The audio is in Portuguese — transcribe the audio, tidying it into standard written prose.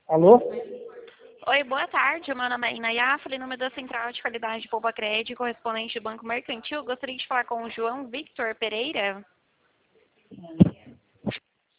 Alô? Oi, boa tarde. Meu nome é Inayá, falei no número da Central de Qualidade de Poupa Crédito, correspondente do Banco Mercantil. Gostaria de falar com o João Victor Pereira.